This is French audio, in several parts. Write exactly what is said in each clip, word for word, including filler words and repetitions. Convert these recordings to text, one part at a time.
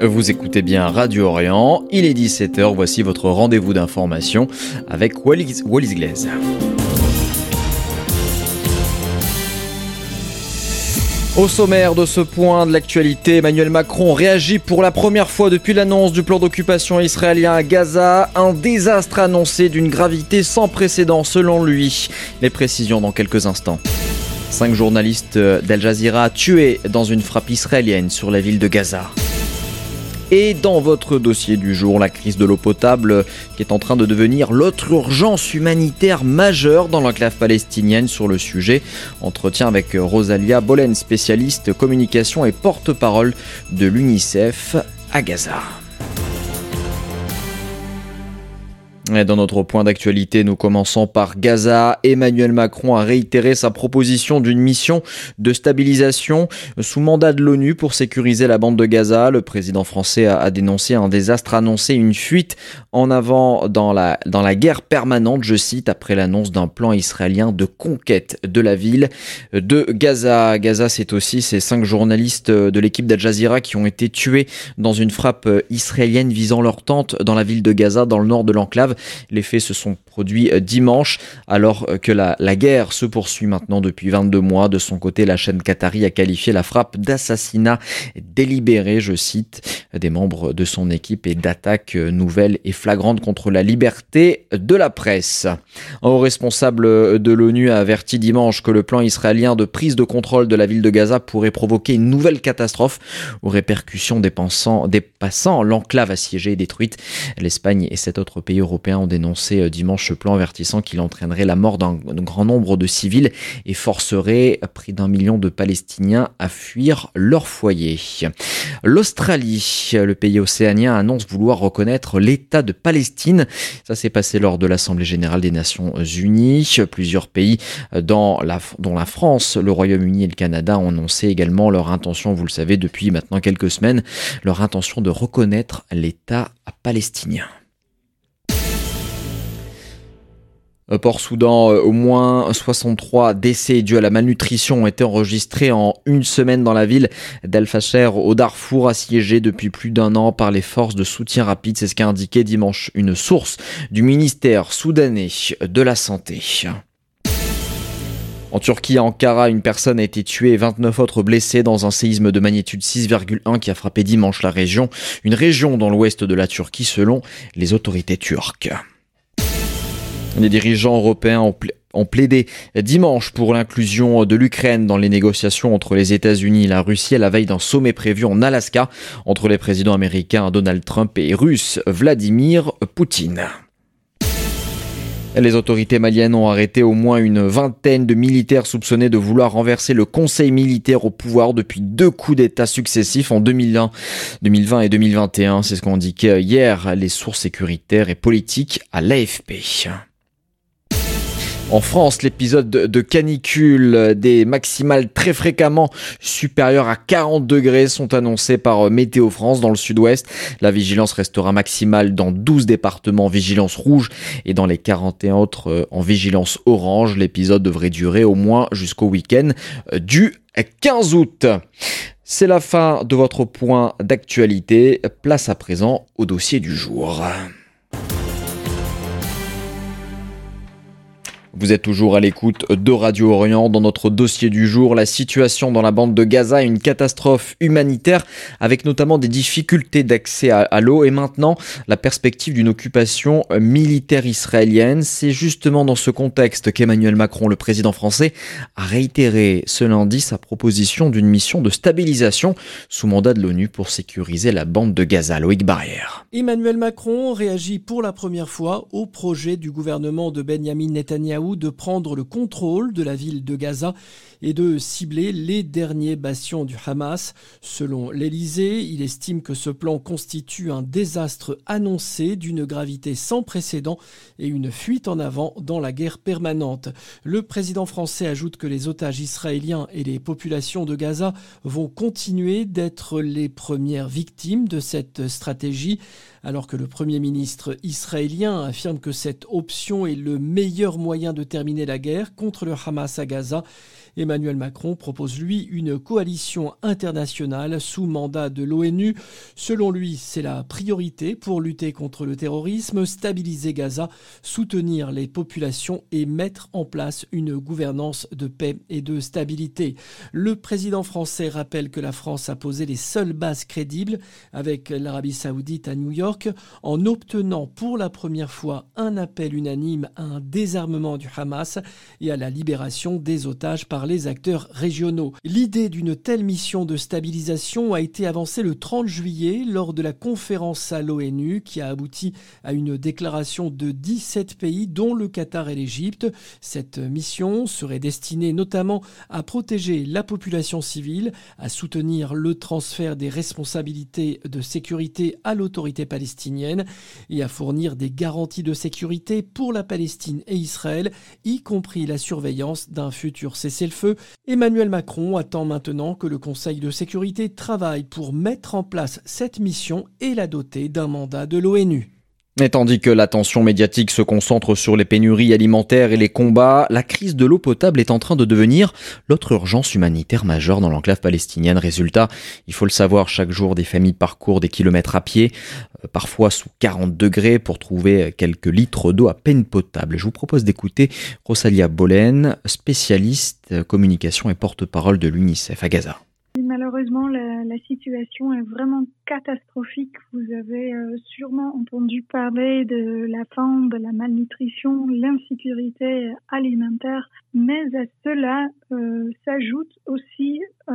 Vous écoutez bien Radio Orient, il est dix-sept heures, voici votre rendez-vous d'information avec Wallis, Wallis Glaise. Au sommaire de ce point de l'actualité, Emmanuel Macron réagit pour la première fois depuis l'annonce du plan d'occupation israélien à Gaza. Un désastre annoncé d'une gravité sans précédent selon lui. Les précisions dans quelques instants. Cinq journalistes d'Al Jazeera tués dans une frappe israélienne sur la ville de Gaza. Et dans votre dossier du jour, la crise de l'eau potable qui est en train de devenir l'autre urgence humanitaire majeure dans l'enclave palestinienne. Sur le sujet, entretien avec Rosalia Bolen, spécialiste communication et porte-parole de l'UNICEF à Gaza. Et dans notre point d'actualité, nous commençons par Gaza. Emmanuel Macron a réitéré sa proposition d'une mission de stabilisation sous mandat de l'ONU pour sécuriser la bande de Gaza. Le président français a dénoncé un désastre annoncé, une fuite en avant dans la, dans la guerre permanente, je cite, après l'annonce d'un plan israélien de conquête de la ville de Gaza. Gaza, c'est aussi ces cinq journalistes de l'équipe d'Al Jazeera qui ont été tués dans une frappe israélienne visant leur tente dans la ville de Gaza, dans le nord de l'enclave. Les faits se sont produits dimanche, alors que la, la guerre se poursuit maintenant depuis vingt-deux mois. De son côté, la chaîne qatari a qualifié la frappe d'assassinat délibéré, je cite, des membres de son équipe et d'attaque nouvelle et flagrante contre la liberté de la presse. Un haut responsable de l'ONU a averti dimanche que le plan israélien de prise de contrôle de la ville de Gaza pourrait provoquer une nouvelle catastrophe aux répercussions dépassant, dépassant l'enclave assiégée et détruite. L'Espagne et sept autres pays européens ont dénoncé dimanche ce plan, avertissant qu'il entraînerait la mort d'un grand nombre de civils et forcerait près d'un million de Palestiniens à fuir leur foyer. L'Australie, le pays océanien, annonce vouloir reconnaître l'État de Palestine. Ça s'est passé lors de l'Assemblée générale des Nations Unies. Plusieurs pays, dans la, dont la France, le Royaume-Uni et le Canada, ont annoncé également leur intention, vous le savez, depuis maintenant quelques semaines, leur intention de reconnaître l'État palestinien. Port-Soudan, au moins soixante-trois décès dus à la malnutrition ont été enregistrés en une semaine dans la ville d'Al-Fasher au Darfour, assiégée depuis plus d'un an par les forces de soutien rapide. C'est ce qu'a indiqué dimanche une source du ministère soudanais de la Santé. En Turquie, à Ankara, une personne a été tuée et vingt-neuf autres blessées dans un séisme de magnitude six virgule un qui a frappé dimanche la région, une région dans l'ouest de la Turquie selon les autorités turques. Les dirigeants européens ont, pla- ont plaidé dimanche pour l'inclusion de l'Ukraine dans les négociations entre les États-Unis et la Russie à la veille d'un sommet prévu en Alaska entre les présidents américains Donald Trump et russe Vladimir Poutine. Les autorités maliennes ont arrêté au moins une vingtaine de militaires soupçonnés de vouloir renverser le conseil militaire au pouvoir depuis deux coups d'État successifs en deux mille vingt et deux mille vingt et un. C'est ce qu'ont indiqué hier les sources sécuritaires et politiques à l'A F P. En France, l'épisode de canicule, des maximales très fréquemment supérieures à quarante degrés sont annoncés par Météo France dans le sud-ouest. La vigilance restera maximale dans douze départements en vigilance rouge et dans les quarante et un autres en vigilance orange. L'épisode devrait durer au moins jusqu'au week-end du quinze août. C'est la fin de votre point d'actualité. Place à présent au dossier du jour. Vous êtes toujours à l'écoute de Radio Orient. Dans notre dossier du jour, la situation dans la bande de Gaza, une catastrophe humanitaire avec notamment des difficultés d'accès à, à l'eau et maintenant la perspective d'une occupation militaire israélienne. C'est justement dans ce contexte qu'Emmanuel Macron, le président français, a réitéré ce lundi sa proposition d'une mission de stabilisation sous mandat de l'ONU pour sécuriser la bande de Gaza. Loïc Barrière. Emmanuel Macron réagit pour la première fois au projet du gouvernement de Benyamin Netanyahou de prendre le contrôle de la ville de Gaza et de cibler les derniers bastions du Hamas. Selon l'Élysée, il estime que ce plan constitue un désastre annoncé d'une gravité sans précédent et une fuite en avant dans la guerre permanente. Le président français ajoute que les otages israéliens et les populations de Gaza vont continuer d'être les premières victimes de cette stratégie, alors que le Premier ministre israélien affirme que cette option est le meilleur moyen moyen de terminer la guerre contre le Hamas à Gaza. Emmanuel Macron propose, lui, une coalition internationale sous mandat de l'ONU. Selon lui, c'est la priorité pour lutter contre le terrorisme, stabiliser Gaza, soutenir les populations et mettre en place une gouvernance de paix et de stabilité. Le président français rappelle que la France a posé les seules bases crédibles avec l'Arabie Saoudite à New York en obtenant pour la première fois un appel unanime à un désarmement du Hamas et à la libération des otages par les acteurs régionaux. L'idée d'une telle mission de stabilisation a été avancée le trente juillet lors de la conférence à l'ONU qui a abouti à une déclaration de dix-sept pays dont le Qatar et l'Égypte. Cette mission serait destinée notamment à protéger la population civile, à soutenir le transfert des responsabilités de sécurité à l'autorité palestinienne et à fournir des garanties de sécurité pour la Palestine et Israël, y compris la surveillance d'un futur cessez-le-feu. Emmanuel Macron attend maintenant que le Conseil de sécurité travaille pour mettre en place cette mission et la doter d'un mandat de l'ONU. Et tandis que l'attention médiatique se concentre sur les pénuries alimentaires et les combats, la crise de l'eau potable est en train de devenir l'autre urgence humanitaire majeure dans l'enclave palestinienne. Résultat, il faut le savoir, chaque jour des familles parcourent des kilomètres à pied, parfois sous quarante degrés, pour trouver quelques litres d'eau à peine potable. Je vous propose d'écouter Rosalia Bolen, spécialiste communication et porte-parole de l'UNICEF à Gaza. Malheureusement, la, la situation est vraiment catastrophique. Vous avez euh, sûrement entendu parler de la faim, de la malnutrition, l'insécurité alimentaire. Mais à cela euh, s'ajoute aussi euh,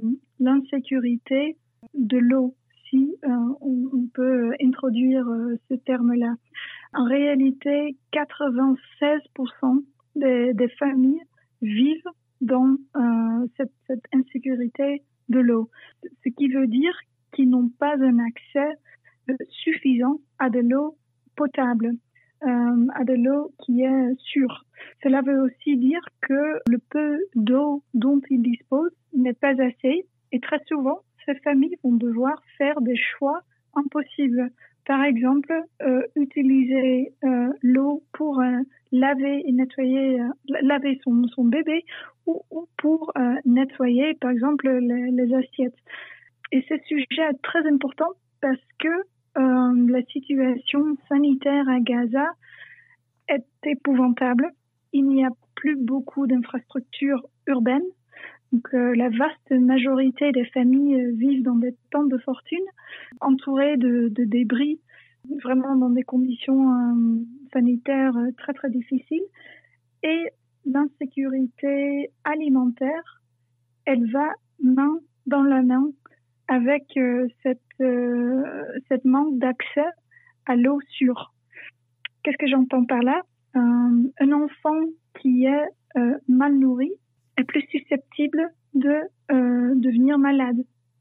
l'insécurité de l'eau, si euh, on, on peut introduire euh, ce terme-là. En réalité, quatre-vingt-seize pour cent des, des familles vivent dans euh, cette, cette insécurité de l'eau. Ce qui veut dire qu'ils n'ont pas un accès euh, suffisant à de l'eau potable, euh, à de l'eau qui est sûre. Cela veut aussi dire que le peu d'eau dont ils disposent n'est pas assez et très souvent, ces familles vont devoir faire des choix impossibles. Par exemple, euh, utiliser euh, l'eau pour euh, laver et nettoyer, euh, laver son, son bébé ou, ou pour euh, nettoyer, par exemple, les, les assiettes. Et ce sujet est très important parce que euh, la situation sanitaire à Gaza est épouvantable. Il n'y a plus beaucoup d'infrastructures urbaines. Donc, euh, la vaste majorité des familles euh, vivent dans des tentes de fortune, entourées de, de débris, vraiment dans des conditions euh, sanitaires euh, très très difficiles. Et l'insécurité alimentaire, elle va main dans la main avec euh, cette, euh, cette manque d'accès à l'eau sûre. Qu'est-ce que j'entends par là ? euh, Un enfant qui est euh, mal nourri est plus susceptible de euh, devenir malade.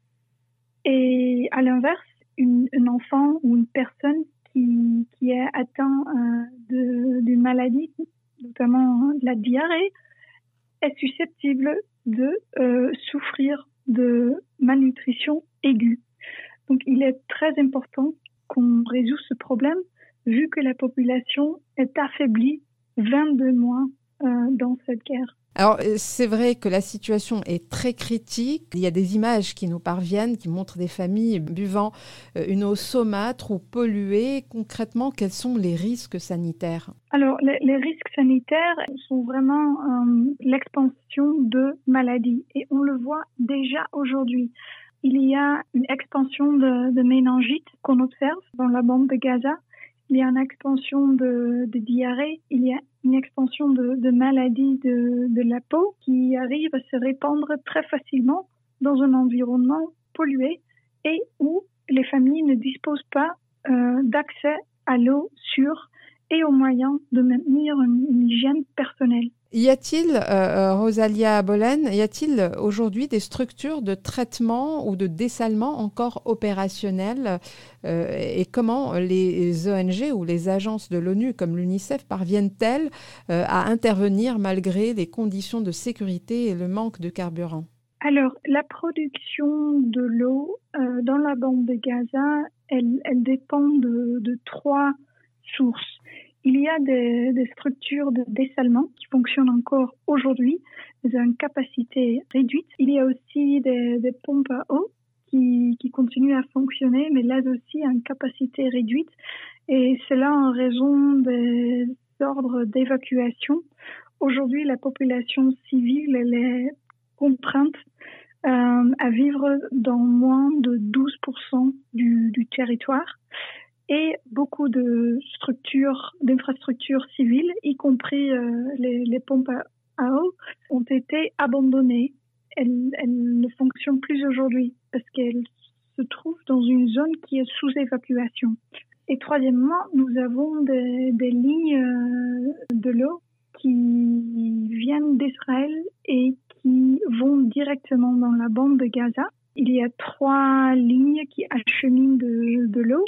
Et à l'inverse, une, un enfant ou une personne qui, qui est atteint euh, de, d'une maladie, notamment de la diarrhée, est susceptible de euh, souffrir de malnutrition aiguë. Donc il est très important qu'on résout ce problème, vu que la population est affaiblie vingt-deux mois euh, dans cette guerre. Alors, c'est vrai que la situation est très critique. Il y a des images qui nous parviennent, qui montrent des familles buvant une eau saumâtre ou polluée. Concrètement, quels sont les risques sanitaires ? Alors, les, les risques sanitaires sont vraiment euh, l'expansion de maladies. Et on le voit déjà aujourd'hui. Il y a une expansion de, de méningite qu'on observe dans la bande de Gaza. Il y a une expansion de, de diarrhée, il y a une expansion de, de maladies de, de la peau qui arrive à se répandre très facilement dans un environnement pollué et où les familles ne disposent pas euh, d'accès à l'eau sûre et aux moyens de maintenir une, une hygiène personnelle. Y a-t-il, euh, Rosalia Bolen, y a-t-il aujourd'hui des structures de traitement ou de dessalement encore opérationnelles euh, et comment les O N G ou les agences de l'ONU comme l'UNICEF parviennent-elles euh, à intervenir malgré les conditions de sécurité et le manque de carburant ? Alors, la production de l'eau euh, dans la bande de Gaza, elle, elle dépend de, de trois sources. il y a des, des structures de dessalement qui fonctionnent encore aujourd'hui, mais à une capacité réduite. Il y a aussi des, des pompes à eau qui, qui continuent à fonctionner, mais là aussi à une capacité réduite. Et c'est là en raison des ordres d'évacuation. Aujourd'hui, la population civile elle est contrainte euh, à vivre dans moins de douze pour cent du, du territoire. Et beaucoup de structures, d'infrastructures civiles, y compris euh, les, les pompes à, à eau, ont été abandonnées. Elles, elles ne fonctionnent plus aujourd'hui parce qu'elles se trouvent dans une zone qui est sous évacuation. Et troisièmement, nous avons des, des lignes euh, de l'eau qui viennent d'Israël et qui vont directement dans la bande de Gaza. Il y a trois lignes qui acheminent de, de l'eau.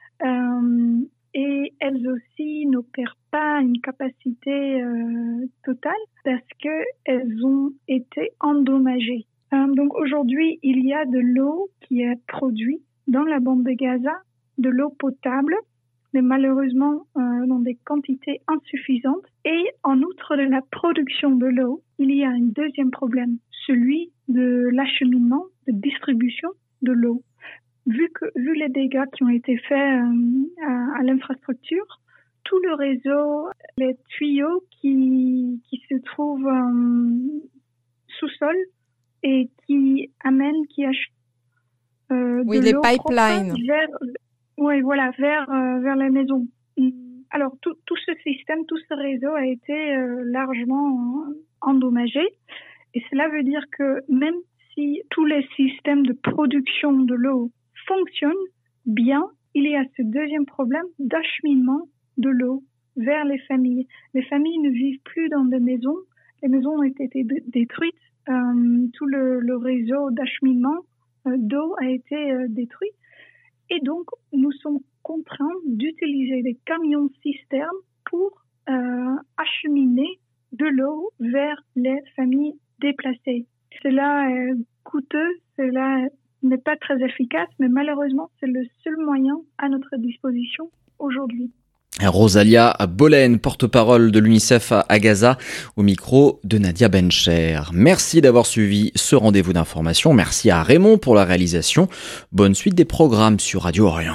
Euh, et elles aussi n'opèrent pas une capacité euh, totale parce qu'elles ont été endommagées. Euh, donc aujourd'hui, il y a de l'eau qui est produite dans la bande de Gaza, de l'eau potable, mais malheureusement euh, dans des quantités insuffisantes. Et en outre de la production de l'eau, il y a un deuxième problème, celui de l'acheminement, de distribution de l'eau. Vu que vu les dégâts qui ont été faits euh, à, à l'infrastructure, tout le réseau, les tuyaux qui qui se trouvent euh, sous-sol et qui amènent, qui achètent euh, oui, de les l'eau pipelines vers, oui, voilà, vers euh, vers la maison. Alors tout tout ce système, tout ce réseau a été euh, largement euh, endommagé, et cela veut dire que même si tous les systèmes de production de l'eau fonctionne bien, il y a ce deuxième problème d'acheminement de l'eau vers les familles. Les familles ne vivent plus dans des maisons, les maisons ont été détruites, euh, tout le, le réseau d'acheminement euh, d'eau a été euh, détruit, et donc nous sommes contraints d'utiliser des camions-cisternes pour euh, acheminer de l'eau vers les familles déplacées. Cela est coûteux, cela n'est pas très efficace, mais malheureusement, c'est le seul moyen à notre disposition aujourd'hui. Rosalia Bolen, porte-parole de l'UNICEF à Gaza, au micro de Nadia Bencher. Merci d'avoir suivi ce rendez-vous d'information. Merci à Raymond pour la réalisation. Bonne suite des programmes sur Radio Orient.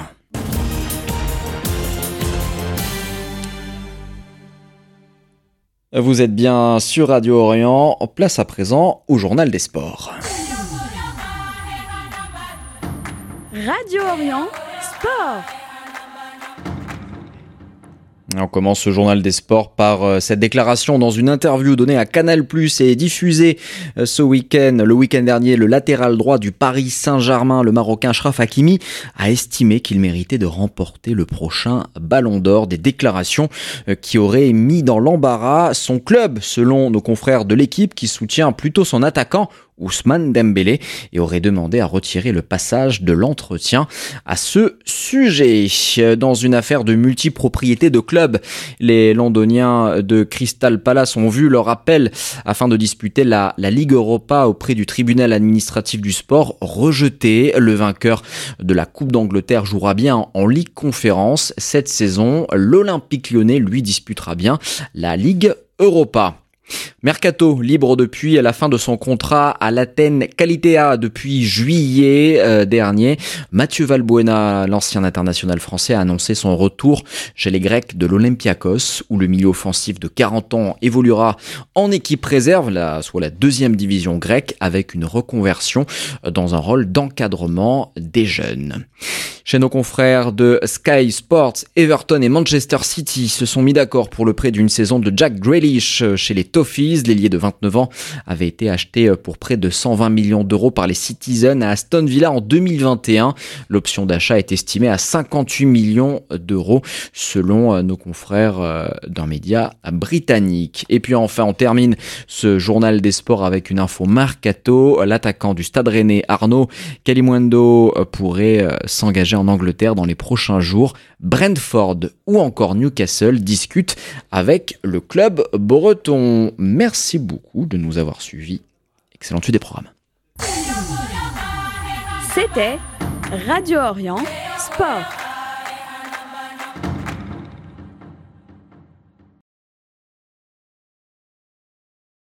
Vous êtes bien sur Radio Orient. Place à présent au journal des sports. Radio Orient, sport. On commence ce journal des sports par euh, cette déclaration dans une interview donnée à Canal plus, et diffusée euh, ce week-end. Le week-end dernier, le latéral droit du Paris Saint-Germain, le Marocain Achraf Hakimi, a estimé qu'il méritait de remporter le prochain Ballon d'Or. Des déclarations euh, qui auraient mis dans l'embarras son club, selon nos confrères de l'équipe, qui soutient plutôt son attaquant Ousmane Dembélé, et aurait demandé à retirer le passage de l'entretien à ce sujet. Dans une affaire de multipropriété de club, les Londoniens de Crystal Palace ont vu leur appel afin de disputer la, la Ligue Europa auprès du tribunal administratif du sport rejeté. Le vainqueur de la Coupe d'Angleterre jouera bien en Ligue Conférence cette saison. L'Olympique Lyonnais, lui, disputera bien la Ligue Europa. Mercato, libre depuis la fin de son contrat à l'Athènes Kalitea depuis juillet euh, dernier. Mathieu Valbuena, l'ancien international français, a annoncé son retour chez les Grecs de l'Olympiakos, où le milieu offensif de quarante ans évoluera en équipe réserve, la, soit la deuxième division grecque, avec une reconversion dans un rôle d'encadrement des jeunes. Chez nos confrères de Sky Sports, Everton et Manchester City se sont mis d'accord pour le prêt d'une saison de Jack Grealish chez les Toffees. L'ailier de vingt-neuf ans avait été acheté pour près de cent vingt millions d'euros par les Citizens à Aston Villa en deux mille vingt et un. L'option d'achat est estimée à cinquante-huit millions d'euros selon nos confrères d'un média britannique. Et puis enfin, on termine ce journal des sports avec une info mercato. L'attaquant du Stade Rennais, Arnaud Kalimundo, pourrait s'engager en Angleterre dans les prochains jours. Brentford ou encore Newcastle discutent avec le club breton. Merci beaucoup de nous avoir suivis. Excellente suite des programmes. C'était Radio Orient Sport.